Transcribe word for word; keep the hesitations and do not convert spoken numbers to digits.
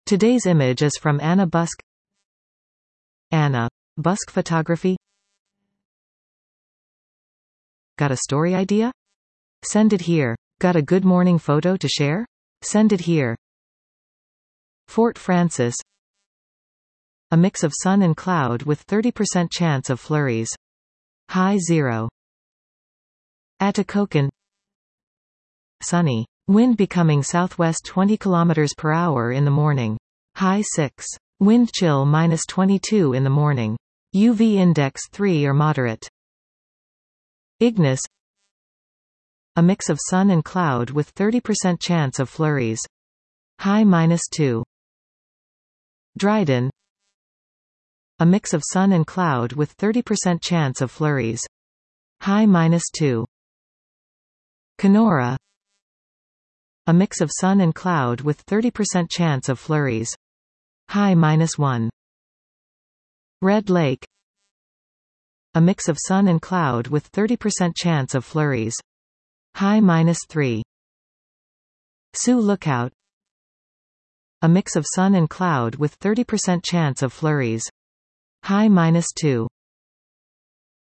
Today's image is from Anna Busk. Anna Busk Photography. Got a story idea? Send it here. Got a good morning photo to share? Send it here. Fort Frances. A mix of sun and cloud with thirty percent chance of flurries. High zero. Atikokan. Sunny. Wind becoming southwest twenty kilometers per hour in the morning. High six. Wind chill minus twenty-two in the morning. U V index three or moderate. Ignis. A mix of sun and cloud with thirty percent chance of flurries. High minus two. Dryden. A mix of sun and cloud with thirty percent chance of flurries. High minus two. Kenora. A mix of sun and cloud with thirty percent chance of flurries. High minus one. Red Lake. A mix of sun and cloud with thirty percent chance of flurries. High minus three. Sioux Lookout. A mix of sun and cloud with thirty percent chance of flurries. High minus two.